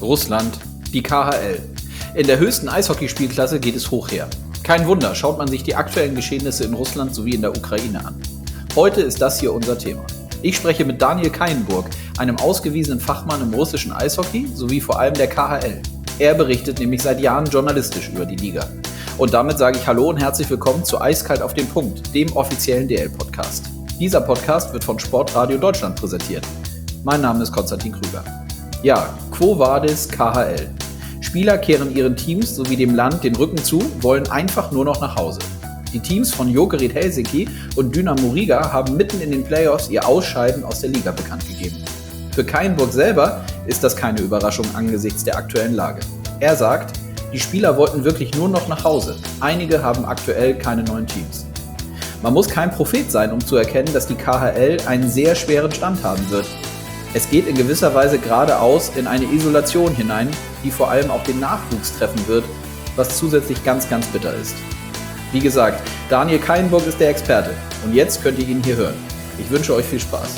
Russland, die KHL. In der höchsten Eishockeyspielklasse geht es hoch her. Kein Wunder, schaut man sich die aktuellen Geschehnisse in Russland sowie in der Ukraine an. Heute ist das hier unser Thema. Ich spreche mit Daniel Kainburg, einem ausgewiesenen Fachmann im russischen Eishockey sowie vor allem der KHL. Er berichtet nämlich seit Jahren journalistisch über die Liga. Und damit sage ich Hallo und herzlich willkommen zu Eiskalt auf den Punkt, dem offiziellen DL-Podcast. Dieser Podcast wird von Sportradio Deutschland präsentiert. Mein Name ist Konstantin Krüger. Ja, Quo Vadis KHL. Spieler kehren ihren Teams sowie dem Land den Rücken zu, wollen einfach nur noch nach Hause. Die Teams von Jokerit Helsinki und Dynamo Riga haben mitten in den Playoffs ihr Ausscheiden aus der Liga bekannt gegeben. Für Kainburg selber ist das keine Überraschung angesichts der aktuellen Lage. Er sagt, die Spieler wollten wirklich nur noch nach Hause. Einige haben aktuell keine neuen Teams. Man muss kein Prophet sein, um zu erkennen, dass die KHL einen sehr schweren Stand haben wird. Es geht in gewisser Weise geradeaus in eine Isolation hinein, die vor allem auch den Nachwuchs treffen wird, was zusätzlich ganz, ganz bitter ist. Wie gesagt, Daniel Kainburg ist der Experte und jetzt könnt ihr ihn hier hören. Ich wünsche euch viel Spaß.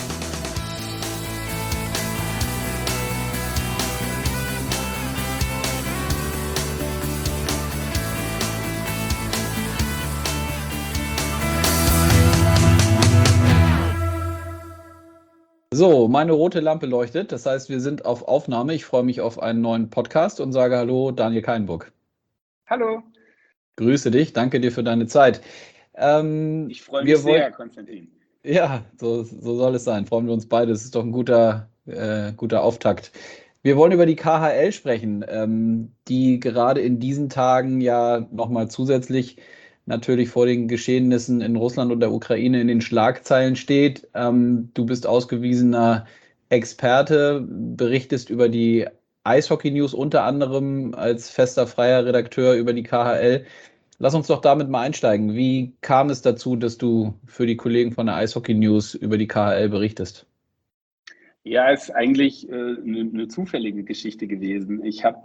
So, meine rote Lampe leuchtet, das heißt, wir sind auf Aufnahme. Ich freue mich auf einen neuen Podcast und sage Hallo, Daniel Kainburg. Hallo. Grüße dich, danke dir für deine Zeit. Ich freue mich sehr, Konstantin. Ja, so soll es sein. Freuen wir uns beide. Das ist doch ein guter Auftakt. Wir wollen über die KHL sprechen, die gerade in diesen Tagen ja nochmal zusätzlich natürlich vor den Geschehnissen in Russland und der Ukraine in den Schlagzeilen steht. Du bist ausgewiesener Experte, berichtest über die Eishockey-News unter anderem als fester freier Redakteur über die KHL. Lass uns doch damit mal einsteigen. Wie kam es dazu, dass du für die Kollegen von der Eishockey-News über die KHL berichtest? Ja, ist eigentlich eine zufällige Geschichte gewesen.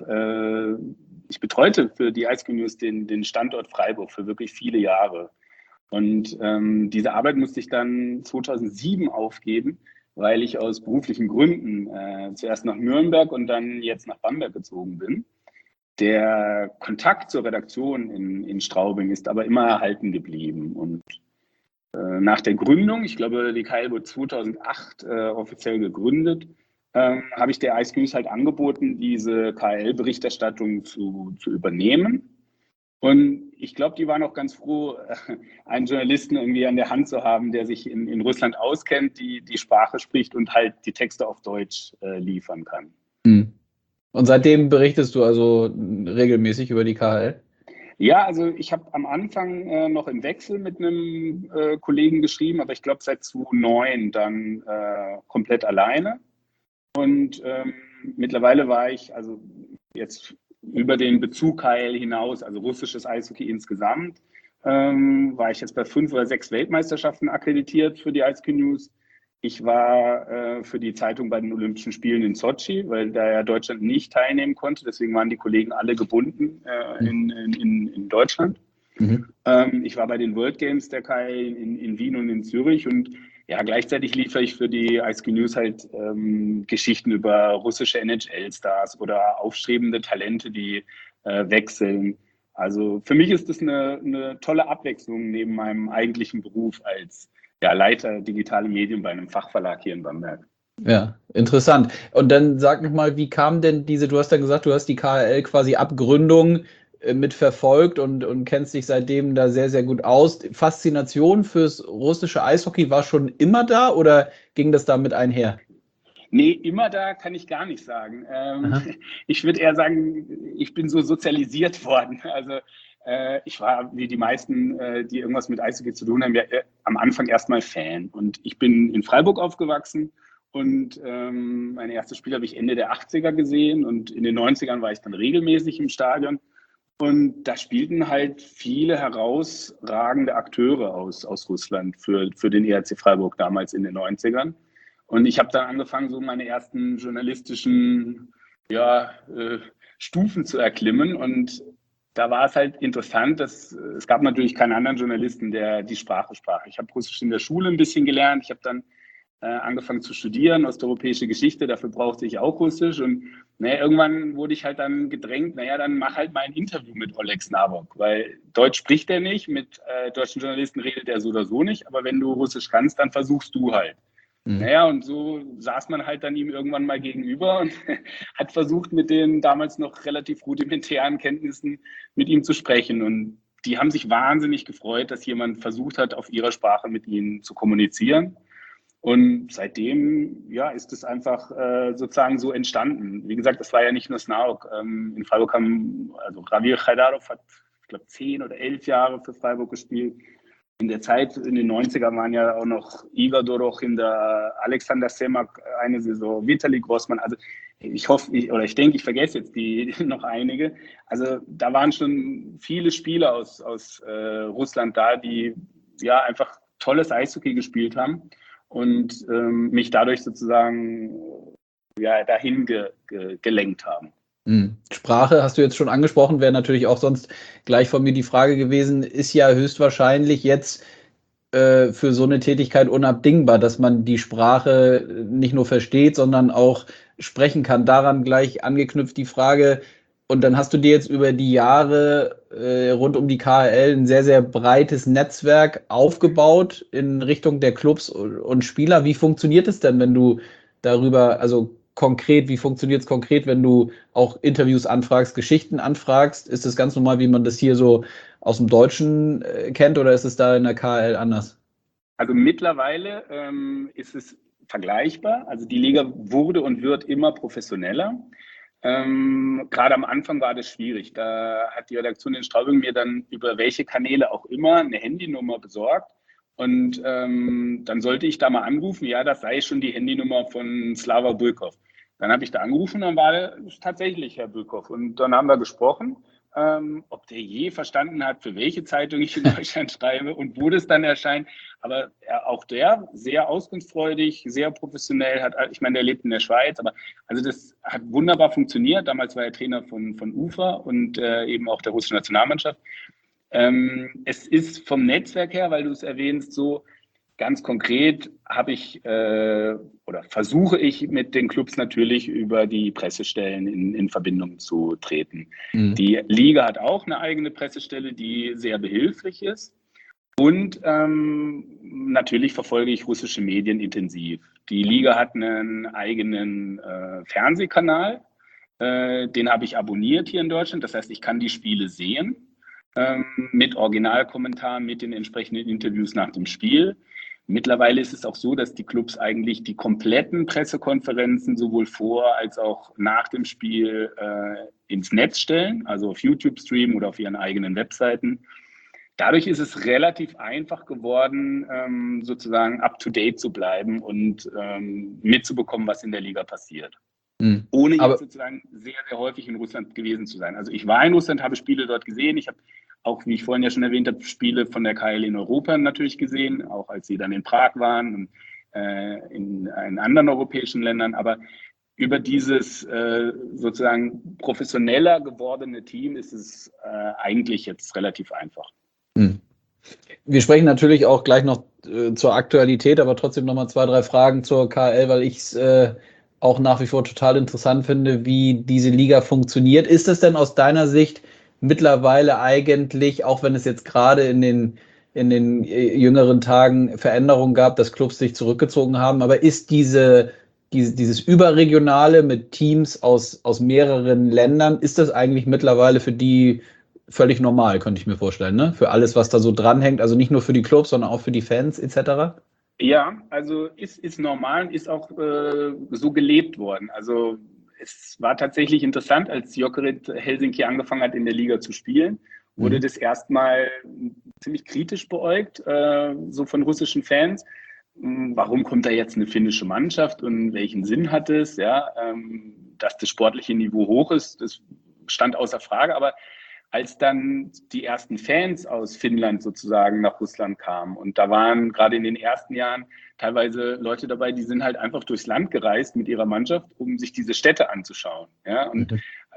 Ich betreute für die Eishockey News den Standort Freiburg für wirklich viele Jahre. Und diese Arbeit musste ich dann 2007 aufgeben, weil ich aus beruflichen Gründen zuerst nach Nürnberg und dann jetzt nach Bamberg gezogen bin. Der Kontakt zur Redaktion in Straubing ist aber immer erhalten geblieben. Und nach der Gründung, ich glaube, die KHL wurde 2008 offiziell gegründet, habe ich der Eishockey News halt angeboten, diese KHL-Berichterstattung zu übernehmen. Und ich glaube, die waren auch ganz froh, einen Journalisten irgendwie an der Hand zu haben, der sich in Russland auskennt, die Sprache spricht und halt die Texte auf Deutsch liefern kann. Und seitdem berichtest du also regelmäßig über die KHL? Ja, also ich habe am Anfang noch im Wechsel mit einem Kollegen geschrieben, aber ich glaube seit 2009 dann komplett alleine. Und mittlerweile war ich also jetzt über den Bezug KHL hinaus, also russisches Eishockey insgesamt, war ich jetzt bei 5 oder 6 Weltmeisterschaften akkreditiert für die Eishockey News. Ich war für die Zeitung bei den Olympischen Spielen in Sotschi, weil da ja Deutschland nicht teilnehmen konnte. Deswegen waren die Kollegen alle gebunden in Deutschland. Ich war bei den World Games der KHL in Wien und in Zürich und ja, gleichzeitig liefere ich für die Eishockey News halt Geschichten über russische NHL-Stars oder aufstrebende Talente, die wechseln. Also für mich ist das eine tolle Abwechslung neben meinem eigentlichen Beruf als Leiter digitale Medien bei einem Fachverlag hier in Bamberg. Ja, interessant. Und dann sag noch mal, wie kam denn du hast ja gesagt, du hast die KHL quasi ab Gründung mit verfolgt und kennst dich seitdem da sehr, sehr gut aus. Faszination fürs russische Eishockey war schon immer da oder ging das damit einher? Nee, immer da kann ich gar nicht sagen. Ich würde eher sagen, ich bin so sozialisiert worden. Also ich war, wie die meisten, die irgendwas mit Eishockey zu tun haben, ja, am Anfang erstmal Fan. Und ich bin in Freiburg aufgewachsen und mein erstes Spiel habe ich Ende der 80er gesehen und in den 90ern war ich dann regelmäßig im Stadion. Und da spielten halt viele herausragende Akteure aus Russland für den ERC Freiburg damals in den 90ern. Und ich habe dann angefangen, so meine ersten journalistischen Stufen zu erklimmen. Und da war es halt interessant, dass es gab natürlich keinen anderen Journalisten, der die Sprache sprach. Ich habe Russisch in der Schule ein bisschen gelernt. Ich habe dann angefangen zu studieren, osteuropäische Geschichte, dafür brauchte ich auch Russisch und irgendwann wurde ich halt dann gedrängt, dann mach halt mal ein Interview mit Oleg Snabok, weil Deutsch spricht er nicht, mit deutschen Journalisten redet er so oder so nicht, aber wenn du Russisch kannst, dann versuchst du halt. Und so saß man halt dann ihm irgendwann mal gegenüber und hat versucht, mit den damals noch relativ rudimentären Kenntnissen mit ihm zu sprechen. Und die haben sich wahnsinnig gefreut, dass jemand versucht hat, auf ihrer Sprache mit ihnen zu kommunizieren. Und seitdem, ist es einfach sozusagen so entstanden. Wie gesagt, das war ja nicht nur Snauk. In Freiburg also Ravil Khaidarov hat, ich glaube, 10 oder 11 Jahre für Freiburg gespielt. In der Zeit, in den 90ern, waren ja auch noch Igor Dorochin, Alexander Semak eine Saison, Vitali Grossmann. Also ich denke, ich vergesse jetzt noch einige. Also da waren schon viele Spieler aus Russland da, die einfach tolles Eishockey gespielt haben und mich dadurch sozusagen dahin gelenkt haben. Sprache hast du jetzt schon angesprochen, wäre natürlich auch sonst gleich von mir die Frage gewesen, ist ja höchstwahrscheinlich jetzt für so eine Tätigkeit unabdingbar, dass man die Sprache nicht nur versteht, sondern auch sprechen kann. Daran gleich angeknüpft die Frage, und dann hast du dir jetzt über die Jahre rund um die KHL ein sehr, sehr breites Netzwerk aufgebaut in Richtung der Clubs und Spieler. Wie funktioniert es denn, wenn du darüber, also wie funktioniert es konkret, wenn du auch Interviews anfragst, Geschichten anfragst? Ist es ganz normal, wie man das hier so aus dem Deutschen kennt, oder ist es da in der KHL anders? Also mittlerweile ist es vergleichbar. Also die Liga wurde und wird immer professioneller. Gerade am Anfang war das schwierig. Da hat die Redaktion in Straubing mir dann über welche Kanäle auch immer eine Handynummer besorgt. Und dann sollte ich da mal anrufen, das sei schon die Handynummer von Slava Bykov. Dann habe ich da angerufen, dann war das tatsächlich Herr Bykov. Und dann haben wir gesprochen, ob der je verstanden hat, für welche Zeitung ich in Deutschland schreibe und wo das dann erscheint. Aber auch der, sehr auskunftsfreudig, sehr professionell, der lebt in der Schweiz, aber also das hat wunderbar funktioniert. Damals war er Trainer von UFA und eben auch der russischen Nationalmannschaft. Es ist vom Netzwerk her, weil du es erwähnst, so ganz konkret versuche ich mit den Clubs natürlich über die Pressestellen in Verbindung zu treten. Die Liga hat auch eine eigene Pressestelle, die sehr behilflich ist. Und natürlich verfolge ich russische Medien intensiv. Die Liga hat einen eigenen Fernsehkanal, den habe ich abonniert hier in Deutschland. Das heißt, ich kann die Spiele sehen. Mit Originalkommentaren, mit den entsprechenden Interviews nach dem Spiel. Mittlerweile ist es auch so, dass die Clubs eigentlich die kompletten Pressekonferenzen sowohl vor als auch nach dem Spiel ins Netz stellen, also auf YouTube streamen oder auf ihren eigenen Webseiten. Dadurch ist es relativ einfach geworden, sozusagen up-to-date zu bleiben und mitzubekommen, was in der Liga passiert. Ohne jetzt sozusagen sehr, sehr häufig in Russland gewesen zu sein. Also ich war in Russland, habe Spiele dort gesehen. Ich habe auch, wie ich vorhin ja schon erwähnt habe, Spiele von der KHL in Europa natürlich gesehen, auch als sie dann in Prag waren und in anderen europäischen Ländern. Aber über dieses sozusagen professioneller gewordene Team ist es eigentlich jetzt relativ einfach. Wir sprechen natürlich auch gleich noch zur Aktualität, aber trotzdem nochmal 2, 3 Fragen zur KHL, weil ich es auch nach wie vor total interessant finde, wie diese Liga funktioniert. Ist es denn aus deiner Sicht mittlerweile eigentlich, auch wenn es jetzt gerade in den jüngeren Tagen Veränderungen gab, dass Clubs sich zurückgezogen haben, aber ist dieses Überregionale mit Teams aus mehreren Ländern, ist das eigentlich mittlerweile für die völlig normal, könnte ich mir vorstellen, ne? Für alles, was da so dranhängt, also nicht nur für die Clubs, sondern auch für die Fans etc.? Ja, also ist normal und ist auch so gelebt worden. Also es war tatsächlich interessant, als Jokerit Helsinki angefangen hat, in der Liga zu spielen, wurde das erstmal ziemlich kritisch beäugt, so von russischen Fans. Warum kommt da jetzt eine finnische Mannschaft und welchen Sinn hat es? Ja, dass das sportliche Niveau hoch ist, das stand außer Frage. Aber als dann die ersten Fans aus Finnland sozusagen nach Russland kamen, und da waren gerade in den ersten Jahren teilweise Leute dabei, die sind halt einfach durchs Land gereist mit ihrer Mannschaft, um sich diese Städte anzuschauen. Ja? Und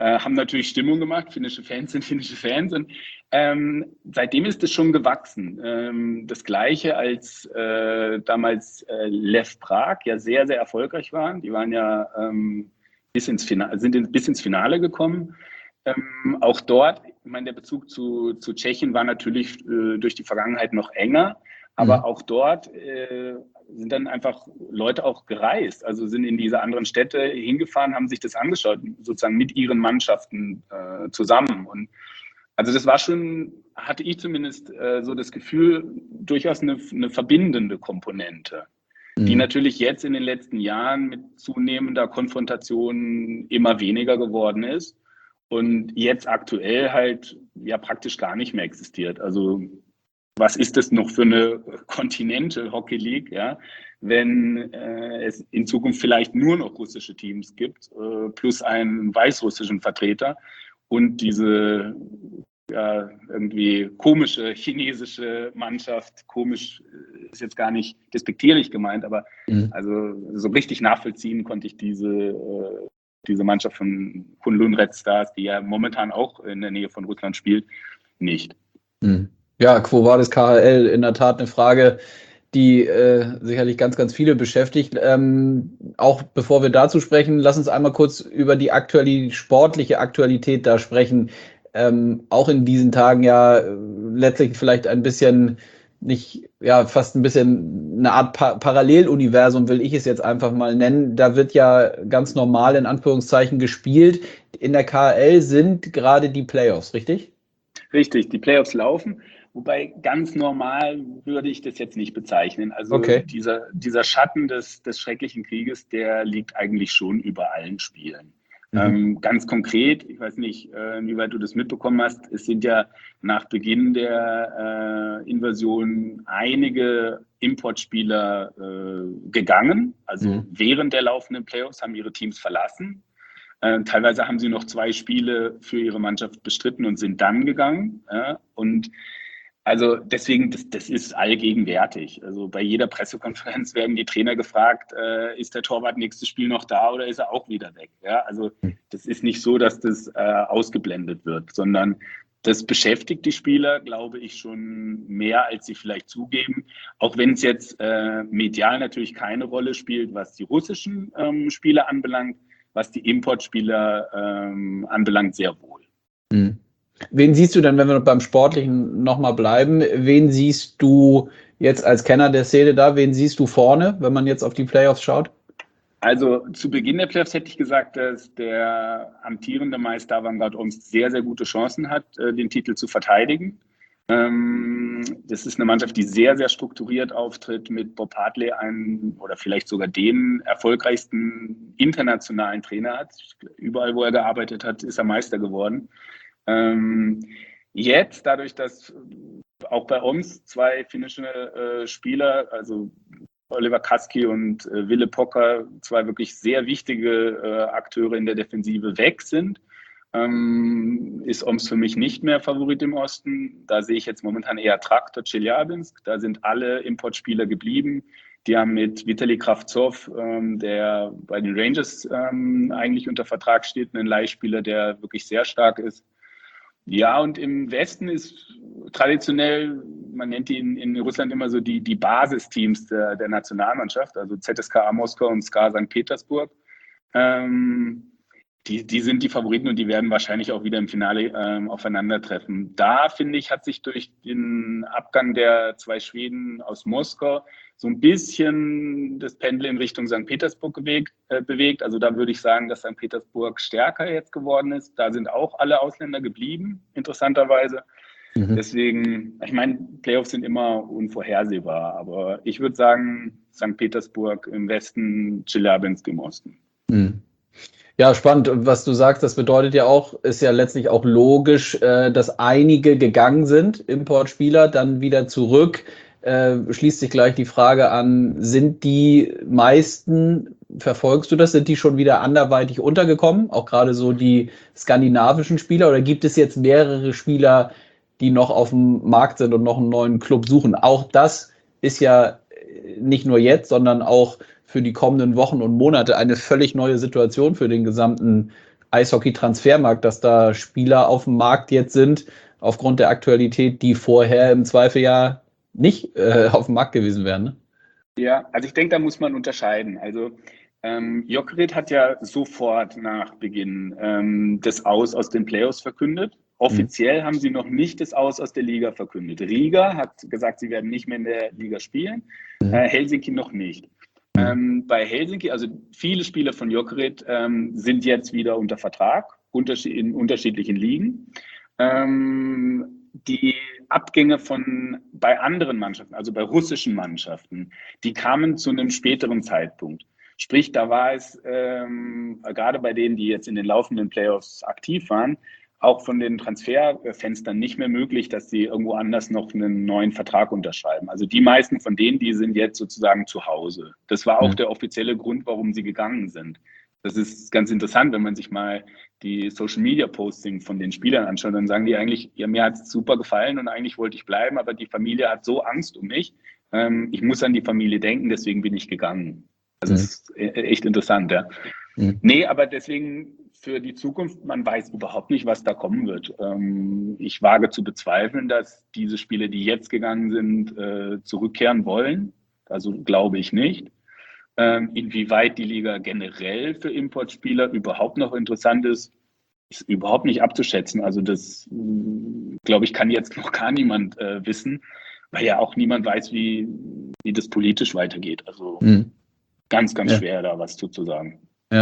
haben natürlich Stimmung gemacht. Finnische Fans sind finnische Fans. Und seitdem ist es schon gewachsen. Das Gleiche als damals Lev Prag ja sehr, sehr erfolgreich waren. Die waren ja bis ins Finale gekommen. Auch dort, ich meine, der Bezug zu Tschechien war natürlich durch die Vergangenheit noch enger. Aber auch dort sind dann einfach Leute auch gereist, also sind in diese anderen Städte hingefahren, haben sich das angeschaut, sozusagen mit ihren Mannschaften zusammen. Und also das war schon, hatte ich zumindest so das Gefühl, durchaus eine verbindende Komponente, die natürlich jetzt in den letzten Jahren mit zunehmender Konfrontation immer weniger geworden ist und jetzt aktuell halt ja praktisch gar nicht mehr existiert. Also was ist das noch für eine Continental Hockey League, ja, wenn es in Zukunft vielleicht nur noch russische Teams gibt, plus einen weißrussischen Vertreter und diese ja, irgendwie komische chinesische Mannschaft, komisch ist jetzt gar nicht despektierlich gemeint, aber also so richtig nachvollziehen konnte ich diese Mannschaft von Kunlun Red Stars, die ja momentan auch in der Nähe von Russland spielt, nicht. Ja, Quo Vadis KHL, in der Tat eine Frage, die sicherlich ganz, ganz viele beschäftigt. Auch bevor wir dazu sprechen, lass uns einmal kurz über die sportliche Aktualität da sprechen. Auch in diesen Tagen ja letztlich vielleicht ein bisschen fast ein bisschen eine Art Paralleluniversum, will ich es jetzt einfach mal nennen. Da wird ja ganz normal in Anführungszeichen gespielt. In der KHL sind gerade die Playoffs, richtig? Richtig, die Playoffs laufen. Wobei ganz normal würde ich das jetzt nicht bezeichnen. Also dieser Schatten des schrecklichen Krieges, der liegt eigentlich schon über allen Spielen. Ganz konkret, ich weiß nicht, wie weit du das mitbekommen hast, es sind ja nach Beginn der Invasion einige Importspieler gegangen. Also während der laufenden Playoffs haben ihre Teams verlassen. Teilweise haben sie noch 2 Spiele für ihre Mannschaft bestritten und sind dann gegangen. Und also deswegen, das ist allgegenwärtig. Also bei jeder Pressekonferenz werden die Trainer gefragt, ist der Torwart nächstes Spiel noch da oder ist er auch wieder weg? Ja, also das ist nicht so, dass das ausgeblendet wird, sondern das beschäftigt die Spieler, glaube ich, schon mehr, als sie vielleicht zugeben. Auch wenn es jetzt medial natürlich keine Rolle spielt, was die russischen Spieler anbelangt, was die Importspieler anbelangt, sehr wohl. Wen siehst du denn, wenn wir beim Sportlichen nochmal bleiben, wen siehst du jetzt als Kenner der Szene da, wen siehst du vorne, wenn man jetzt auf die Playoffs schaut? Also zu Beginn der Playoffs hätte ich gesagt, dass der amtierende Meister Avangard Omsk sehr, sehr gute Chancen hat, den Titel zu verteidigen. Das ist eine Mannschaft, die sehr, sehr strukturiert auftritt, mit Bob Hartley einen oder vielleicht sogar den erfolgreichsten internationalen Trainer hat. Überall, wo er gearbeitet hat, ist er Meister geworden. Jetzt, dadurch, dass auch bei uns 2 finnische Spieler, also Oliver Kaski und Ville Pocker, 2 wirklich sehr wichtige Akteure in der Defensive weg sind, ist Omsk für mich nicht mehr Favorit im Osten. Da sehe ich jetzt momentan eher Traktor Chelyabinsk. Da sind alle Importspieler geblieben. Die haben mit Vitali Kravtsov, der bei den Rangers eigentlich unter Vertrag steht, einen Leihspieler, der wirklich sehr stark ist. Ja, und im Westen ist traditionell, man nennt die in Russland immer so die Basisteams der Nationalmannschaft, also ZSKA Moskau und SKA St. Petersburg. Die sind die Favoriten und die werden wahrscheinlich auch wieder im Finale aufeinandertreffen. Da, finde ich, hat sich durch den Abgang der 2 Schweden aus Moskau so ein bisschen das Pendel in Richtung St. Petersburg bewegt. Also da würde ich sagen, dass St. Petersburg stärker jetzt geworden ist. Da sind auch alle Ausländer geblieben, interessanterweise. Deswegen, ich meine, Playoffs sind immer unvorhersehbar, aber ich würde sagen, St. Petersburg im Westen, Chelyabinsk im Osten. Ja, spannend. Und was du sagst, das bedeutet ja auch, ist ja letztlich auch logisch, dass einige gegangen sind, Importspieler, dann wieder zurück. Schließt sich gleich die Frage an, sind die meisten, verfolgst du das, sind die schon wieder anderweitig untergekommen? Auch gerade so die skandinavischen Spieler, oder gibt es jetzt mehrere Spieler, die noch auf dem Markt sind und noch einen neuen Club suchen? Auch das ist ja nicht nur jetzt, sondern auch für die kommenden Wochen und Monate eine völlig neue Situation für den gesamten Eishockey-Transfermarkt, dass da Spieler auf dem Markt jetzt sind, aufgrund der Aktualität, die vorher im Zweifel ja nicht auf dem Markt gewesen wären. Ne? Ja, also ich denke, da muss man unterscheiden. Also Jokerit hat ja sofort nach Beginn das Aus den Playoffs verkündet. Offiziell haben sie noch nicht das Aus der Liga verkündet. Riga hat gesagt, sie werden nicht mehr in der Liga spielen, Helsinki noch nicht. Bei Helsinki, also viele Spieler von Jokerit sind jetzt wieder unter Vertrag in unterschiedlichen Ligen. Die Abgänge bei anderen Mannschaften, also bei russischen Mannschaften, die kamen zu einem späteren Zeitpunkt. Sprich, da war es gerade bei denen, die jetzt in den laufenden Playoffs aktiv waren, auch von den Transferfenstern nicht mehr möglich, dass sie irgendwo anders noch einen neuen Vertrag unterschreiben. Also die meisten von denen, die sind jetzt sozusagen zu Hause. Das war auch der offizielle Grund, warum sie gegangen sind. Das ist ganz interessant, wenn man sich mal die Social-Media-Posting von den Spielern anschaut, dann sagen die eigentlich, ja, mir hat es super gefallen und eigentlich wollte ich bleiben, aber die Familie hat so Angst um mich. Ich muss an die Familie denken, deswegen bin ich gegangen. Also das ist echt interessant, ja. Nee, aber deswegen für die Zukunft, man weiß überhaupt nicht, was da kommen wird. Ich wage zu bezweifeln, dass diese Spieler, die jetzt gegangen sind, zurückkehren wollen. Also glaube ich nicht. Inwieweit die Liga generell für Importspieler überhaupt noch interessant ist überhaupt nicht abzuschätzen. Also das, glaube ich, kann jetzt noch gar niemand wissen, weil ja auch niemand weiß, wie das politisch weitergeht. Also ganz, ganz schwer, da was zu sagen.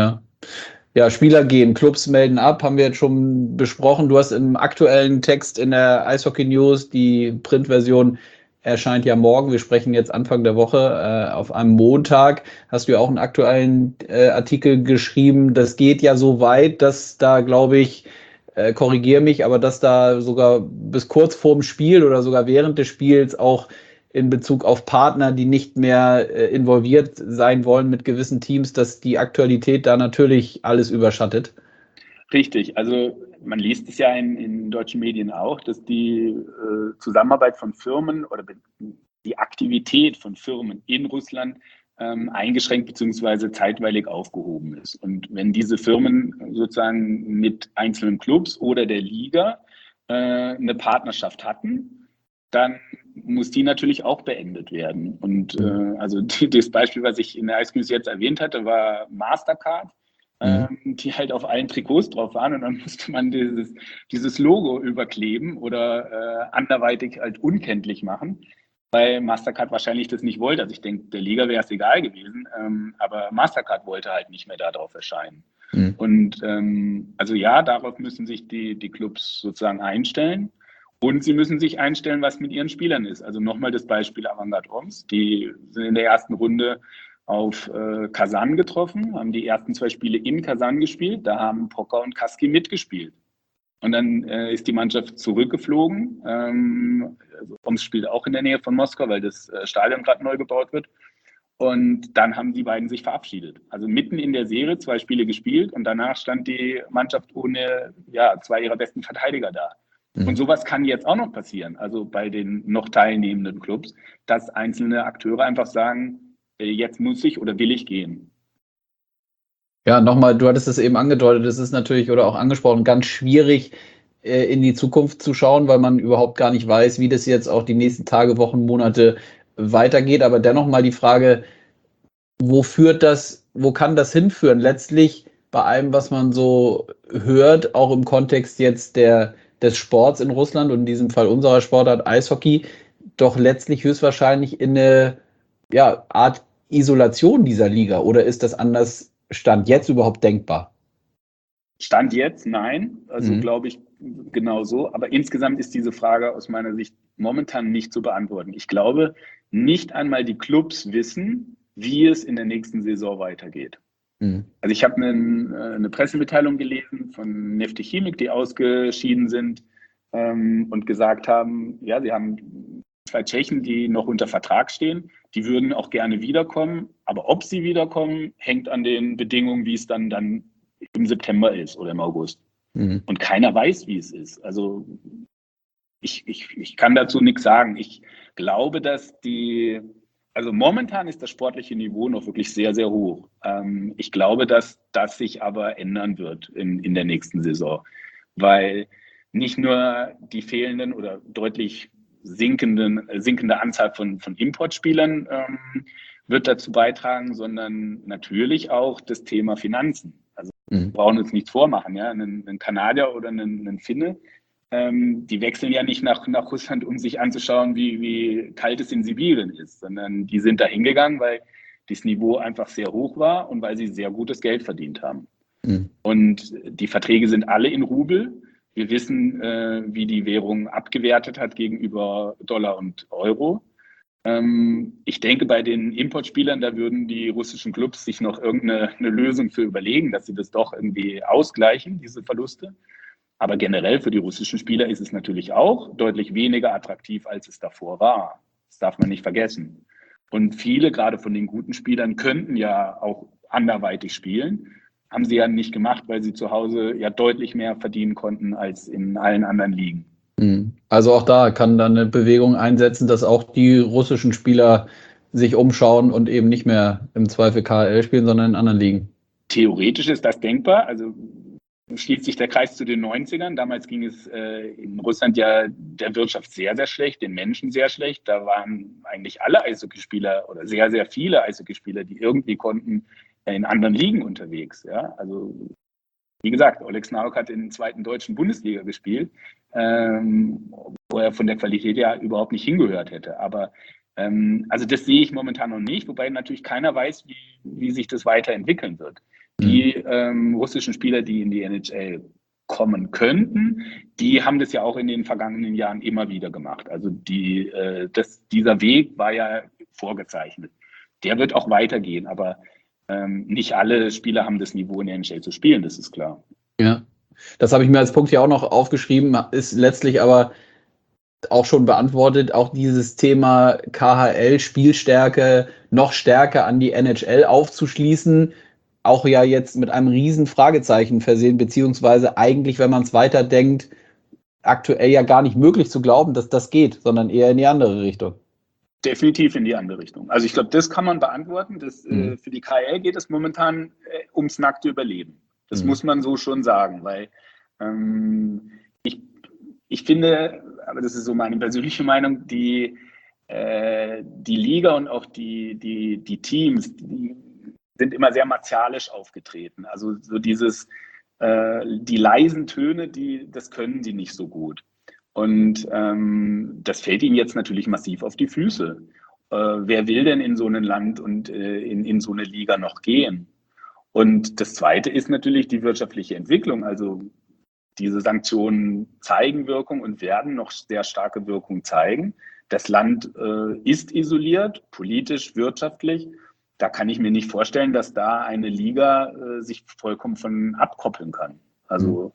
Ja, Spieler gehen, Clubs melden ab, haben wir jetzt schon besprochen. Du hast im aktuellen Text in der Eishockey News, die Printversion erscheint ja morgen, wir sprechen jetzt Anfang der Woche, auf einem Montag, hast du ja auch einen aktuellen Artikel geschrieben. Das geht ja so weit, dass da, glaube ich, korrigiere mich, aber dass da sogar bis kurz vorm Spiel oder sogar während des Spiels auch in Bezug auf Partner, die nicht mehr involviert sein wollen mit gewissen Teams, dass die Aktualität da natürlich alles überschattet. Richtig, also man liest es ja in deutschen Medien auch, dass die Zusammenarbeit von Firmen oder die Aktivität von Firmen in Russland eingeschränkt bzw. zeitweilig aufgehoben ist. Und wenn diese Firmen sozusagen mit einzelnen Clubs oder der Liga eine Partnerschaft hatten, dann muss die natürlich auch beendet werden. Und also das Beispiel, was ich in der Ice News jetzt erwähnt hatte, war Mastercard, die halt auf allen Trikots drauf waren und dann musste man dieses Logo überkleben oder anderweitig halt unkenntlich machen, weil Mastercard wahrscheinlich das nicht wollte. Also ich denke, der Liga wäre es egal gewesen, aber Mastercard wollte halt nicht mehr darauf erscheinen. Und also ja, darauf müssen sich die Clubs sozusagen einstellen. Und sie müssen sich einstellen, was mit ihren Spielern ist. Also nochmal das Beispiel Avangard Omsk. Die sind in der ersten Runde auf Kasan getroffen, haben die ersten 2 Spiele in Kasan gespielt. Da haben Pocker und Kaski mitgespielt. Und dann ist die Mannschaft zurückgeflogen. Also Omsk spielt auch in der Nähe von Moskau, weil das Stadion gerade neu gebaut wird. Und dann haben die beiden sich verabschiedet. Also mitten in der Serie 2 Spiele gespielt und danach stand die Mannschaft ohne 2 ihrer besten Verteidiger da. Und sowas kann jetzt auch noch passieren, also bei den noch teilnehmenden Clubs, dass einzelne Akteure einfach sagen, jetzt muss ich oder will ich gehen. Ja, nochmal, du hattest es eben angedeutet, es ist natürlich oder auch angesprochen, ganz schwierig in die Zukunft zu schauen, weil man überhaupt gar nicht weiß, wie das jetzt auch die nächsten Tage, Wochen, Monate weitergeht. Aber dennoch mal die Frage, wo kann das hinführen? Letztlich bei allem, was man so hört, auch im Kontext jetzt des Sports in Russland und in diesem Fall unserer Sportart Eishockey, doch letztlich höchstwahrscheinlich in eine Art Isolation dieser Liga. Oder ist das anders Stand jetzt überhaupt denkbar? Stand jetzt, nein. Also glaube ich genau so. Aber insgesamt ist diese Frage aus meiner Sicht momentan nicht zu beantworten. Ich glaube, nicht einmal die Clubs wissen, wie es in der nächsten Saison weitergeht. Also ich habe eine Pressemitteilung gelesen von Nefte Chimik, die ausgeschieden sind und gesagt haben, ja, sie haben 2 Tschechen, die noch unter Vertrag stehen, die würden auch gerne wiederkommen, aber ob sie wiederkommen, hängt an den Bedingungen, wie es dann im September ist oder im August. Und keiner weiß, wie es ist. Also ich kann dazu nichts sagen. Ich glaube, dass Also momentan ist das sportliche Niveau noch wirklich sehr, sehr hoch. Ich glaube, dass das sich aber ändern wird in der nächsten Saison, weil nicht nur die fehlenden oder deutlich sinkende Anzahl von Importspielern wird dazu beitragen, sondern natürlich auch das Thema Finanzen. Also wir brauchen uns nichts vormachen, ja, ein Kanadier oder ein Finne, die wechseln ja nicht nach Russland, um sich anzuschauen, wie kalt es in Sibirien ist, sondern die sind da hingegangen, weil das Niveau einfach sehr hoch war und weil sie sehr gutes Geld verdient haben. Mhm. Und die Verträge sind alle in Rubel. Wir wissen, wie die Währung abgewertet hat gegenüber Dollar und Euro. Ich denke, bei den Importspielern, da würden die russischen Clubs sich noch irgendeine Lösung für überlegen, dass sie das doch irgendwie ausgleichen, diese Verluste. Aber generell für die russischen Spieler ist es natürlich auch deutlich weniger attraktiv, als es davor war. Das darf man nicht vergessen. Und viele, gerade von den guten Spielern, könnten ja auch anderweitig spielen. Haben sie ja nicht gemacht, weil sie zu Hause ja deutlich mehr verdienen konnten als in allen anderen Ligen. Also auch da kann dann eine Bewegung einsetzen, dass auch die russischen Spieler sich umschauen und eben nicht mehr im Zweifel KHL spielen, sondern in anderen Ligen. Theoretisch ist das denkbar. Also schließt sich der Kreis zu den 90ern. Damals ging es in Russland ja der Wirtschaft sehr, sehr schlecht, den Menschen sehr schlecht. Da waren eigentlich alle Eishockeyspieler oder sehr, sehr viele Eishockeyspieler, die irgendwie konnten, in anderen Ligen unterwegs. Ja? Also wie gesagt, Oleg Snarok hat in der 2. deutschen Bundesliga gespielt, wo er von der Qualität ja überhaupt nicht hingehört hätte. Aber also das sehe ich momentan noch nicht, wobei natürlich keiner weiß, wie sich das weiterentwickeln wird. Die russischen Spieler, die in die NHL kommen könnten, die haben das ja auch in den vergangenen Jahren immer wieder gemacht. Also dieser Weg war ja vorgezeichnet. Der wird auch weitergehen, aber nicht alle Spieler haben das Niveau in der NHL zu spielen, das ist klar. Ja, das habe ich mir als Punkt hier auch noch aufgeschrieben, ist letztlich aber auch schon beantwortet, auch dieses Thema KHL-Spielstärke noch stärker an die NHL aufzuschließen, auch ja jetzt mit einem riesen Fragezeichen versehen, beziehungsweise eigentlich, wenn man es weiterdenkt, aktuell ja gar nicht möglich zu glauben, dass das geht, sondern eher in die andere Richtung. Definitiv in die andere Richtung. Also ich glaube, das kann man beantworten. Für die KHL geht es momentan ums nackte Überleben. Das muss man so schon sagen, weil ich finde, aber das ist so meine persönliche Meinung, die Liga und auch die Teams, die sind immer sehr martialisch aufgetreten. Also so die leisen Töne, das können die nicht so gut. Und das fällt ihnen jetzt natürlich massiv auf die Füße. Wer will denn in so ein Land und in so eine Liga noch gehen? Und das Zweite ist natürlich die wirtschaftliche Entwicklung. Also diese Sanktionen zeigen Wirkung und werden noch sehr starke Wirkung zeigen. Das Land ist isoliert, politisch, wirtschaftlich. Da kann ich mir nicht vorstellen, dass da eine Liga sich vollkommen von abkoppeln kann. Also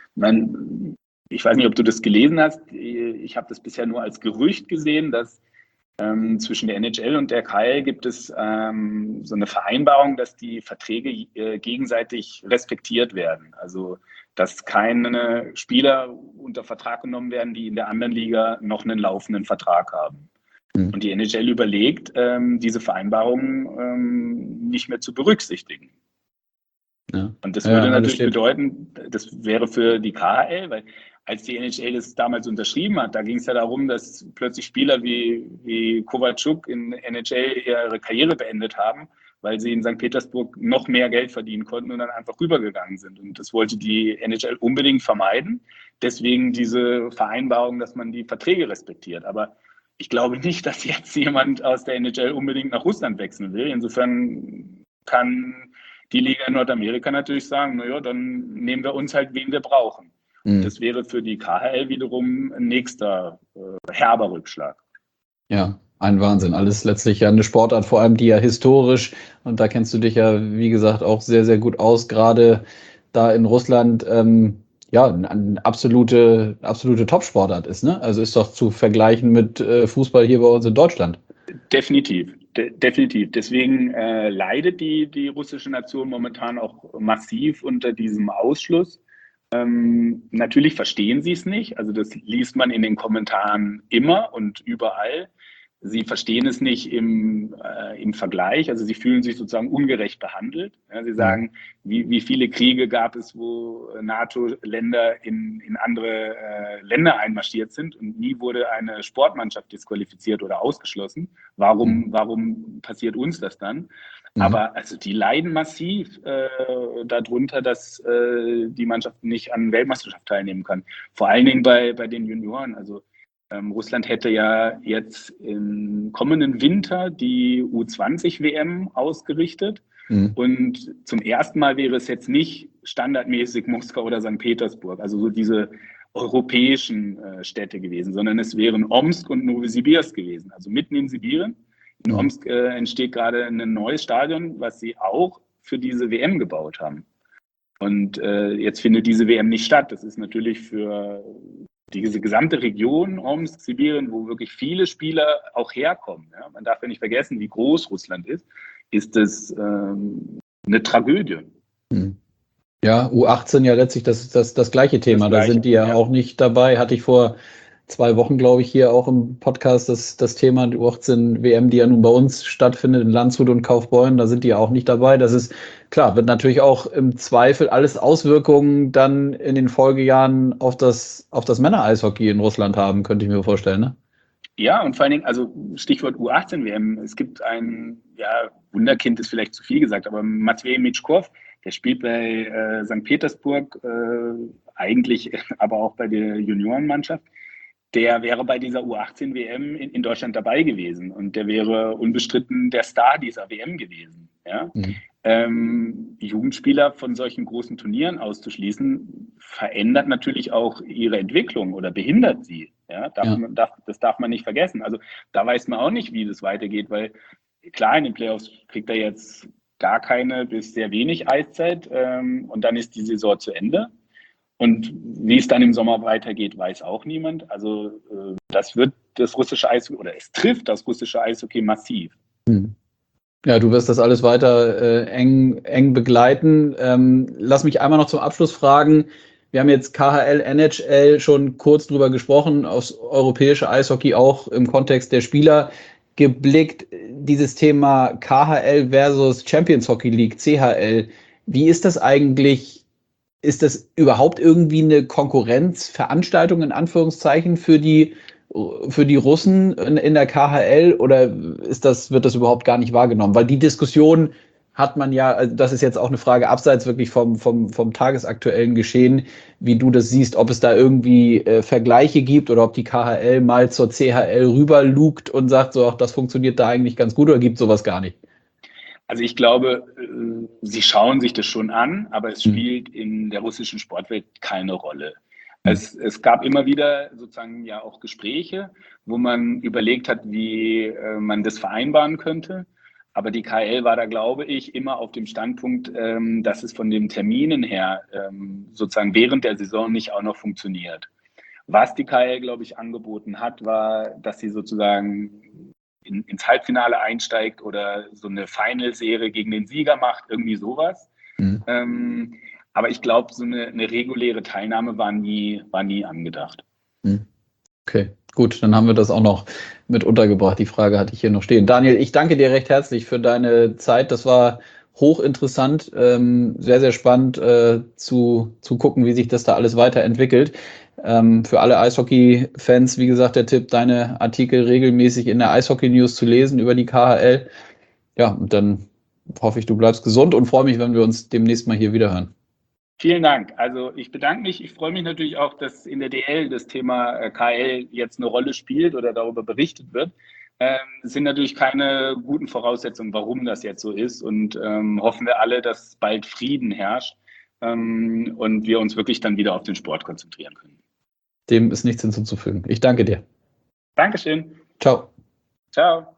ich weiß nicht, ob du das gelesen hast. Ich habe das bisher nur als Gerücht gesehen, dass zwischen der NHL und der KHL gibt es so eine Vereinbarung, dass die Verträge gegenseitig respektiert werden. Also dass keine Spieler unter Vertrag genommen werden, die in der anderen Liga noch einen laufenden Vertrag haben. Und die NHL überlegt, diese Vereinbarung nicht mehr zu berücksichtigen. Ja. Und das würde natürlich bedeuten, das wäre für die KHL, weil als die NHL das damals unterschrieben hat, da ging es ja darum, dass plötzlich Spieler wie Kovalchuk in NHL ihre Karriere beendet haben, weil sie in St. Petersburg noch mehr Geld verdienen konnten und dann einfach rübergegangen sind. Und das wollte die NHL unbedingt vermeiden. Deswegen diese Vereinbarung, dass man die Verträge respektiert. Aber ich glaube nicht, dass jetzt jemand aus der NHL unbedingt nach Russland wechseln will. Insofern kann die Liga in Nordamerika natürlich sagen, naja, dann nehmen wir uns halt, wen wir brauchen. Das wäre für die KHL wiederum ein nächster herber Rückschlag. Ja, ein Wahnsinn. Alles letztlich ja eine Sportart, vor allem die ja historisch, und da kennst du dich ja, wie gesagt, auch sehr, sehr gut aus, gerade da in Russland, eine absolute Top-Sportart ist, ne? Also ist doch zu vergleichen mit Fußball hier bei uns in Deutschland. Definitiv. Deswegen leidet die russische Nation momentan auch massiv unter diesem Ausschluss. Natürlich verstehen sie es nicht. Also das liest man in den Kommentaren immer und überall. sie verstehen es nicht im Vergleich, also sie fühlen sich sozusagen ungerecht behandelt. Ja, sie sagen, wie viele Kriege gab es, wo NATO-Länder in andere Länder einmarschiert sind und nie wurde eine Sportmannschaft disqualifiziert oder ausgeschlossen. Warum passiert uns das dann? Aber also die leiden massiv darunter, dass die Mannschaft nicht an Weltmeisterschaft teilnehmen kann. Vor allen Dingen bei den Junioren. Also Russland hätte ja jetzt im kommenden Winter die U20-WM ausgerichtet. Und zum ersten Mal wäre es jetzt nicht standardmäßig Moskau oder St. Petersburg, also so diese europäischen Städte gewesen, sondern es wären Omsk und Novosibirsk gewesen, also mitten in Sibirien. In Omsk entsteht gerade ein neues Stadion, was sie auch für diese WM gebaut haben. Und jetzt findet diese WM nicht statt. Das ist natürlich für diese gesamte Region, Omsk, Sibirien, wo wirklich viele Spieler auch herkommen. Ja? Man darf ja nicht vergessen, wie groß Russland ist das eine Tragödie. Ja, U18 ja letztlich das gleiche Thema. Da sind die ja auch nicht dabei. Hatte ich vor 2 Wochen, glaube ich, hier auch im Podcast das Thema die U18-WM, die ja nun bei uns stattfindet in Landshut und Kaufbeuren. Da sind die ja auch nicht dabei. Das ist klar, wird natürlich auch im Zweifel alles Auswirkungen dann in den Folgejahren auf das Männer-Eishockey in Russland haben, könnte ich mir vorstellen, ne? Ja, und vor allen Dingen, also Stichwort U18-WM, es gibt ein, Wunderkind ist vielleicht zu viel gesagt, aber Matvei Mitschkow, der spielt bei St. Petersburg, eigentlich aber auch bei der Juniorenmannschaft. Der wäre bei dieser U18-WM in Deutschland dabei gewesen und der wäre unbestritten der Star dieser WM gewesen. Ja? Jugendspieler von solchen großen Turnieren auszuschließen, verändert natürlich auch ihre Entwicklung oder behindert sie. Ja? Das darf man nicht vergessen. Also da weiß man auch nicht, wie das weitergeht, weil klar, in den Playoffs kriegt er jetzt gar keine bis sehr wenig Eiszeit und dann ist die Saison zu Ende. Und wie es dann im Sommer weitergeht, weiß auch niemand. Also das wird das russische Eishockey, oder es trifft das russische Eishockey massiv. Ja, du wirst das alles weiter eng begleiten. Lass mich einmal noch zum Abschluss fragen. Wir haben jetzt KHL, NHL schon kurz drüber gesprochen, aufs europäische Eishockey auch im Kontext der Spieler geblickt. Dieses Thema KHL versus Champions Hockey League, CHL, wie ist das eigentlich? Ist das überhaupt irgendwie eine Konkurrenzveranstaltung in Anführungszeichen für die Russen in der KHL oder wird das überhaupt gar nicht wahrgenommen? Weil die Diskussion hat man ja, also das ist jetzt auch eine Frage abseits wirklich vom tagesaktuellen Geschehen, wie du das siehst, ob es da irgendwie Vergleiche gibt oder ob die KHL mal zur CHL rüberlugt und sagt, so, ach, das funktioniert da eigentlich ganz gut oder gibt sowas gar nicht? Also ich glaube, sie schauen sich das schon an, aber es spielt in der russischen Sportwelt keine Rolle. Es gab immer wieder sozusagen ja auch Gespräche, wo man überlegt hat, wie man das vereinbaren könnte. Aber die KHL war da, glaube ich, immer auf dem Standpunkt, dass es von den Terminen her sozusagen während der Saison nicht auch noch funktioniert. Was die KHL, glaube ich, angeboten hat, war, dass sie sozusagen ins Halbfinale einsteigt oder so eine Final-Serie gegen den Sieger macht, irgendwie sowas. Aber ich glaube, so eine reguläre Teilnahme war nie angedacht. Okay, gut, dann haben wir das auch noch mit untergebracht. Die Frage hatte ich hier noch stehen. Daniel, ich danke dir recht herzlich für deine Zeit. Das war hochinteressant, sehr, sehr spannend zu gucken, wie sich das da alles weiterentwickelt. Für alle Eishockey-Fans, wie gesagt, der Tipp, deine Artikel regelmäßig in der Eishockey-News zu lesen über die KHL. Ja, und dann hoffe ich, du bleibst gesund und freue mich, wenn wir uns demnächst mal hier wieder hören. Vielen Dank. Also ich bedanke mich. Ich freue mich natürlich auch, dass in der DL das Thema KHL jetzt eine Rolle spielt oder darüber berichtet wird. Es sind natürlich keine guten Voraussetzungen, warum das jetzt so ist und hoffen wir alle, dass bald Frieden herrscht und wir uns wirklich dann wieder auf den Sport konzentrieren können. Dem ist nichts hinzuzufügen. Ich danke dir. Dankeschön. Ciao. Ciao.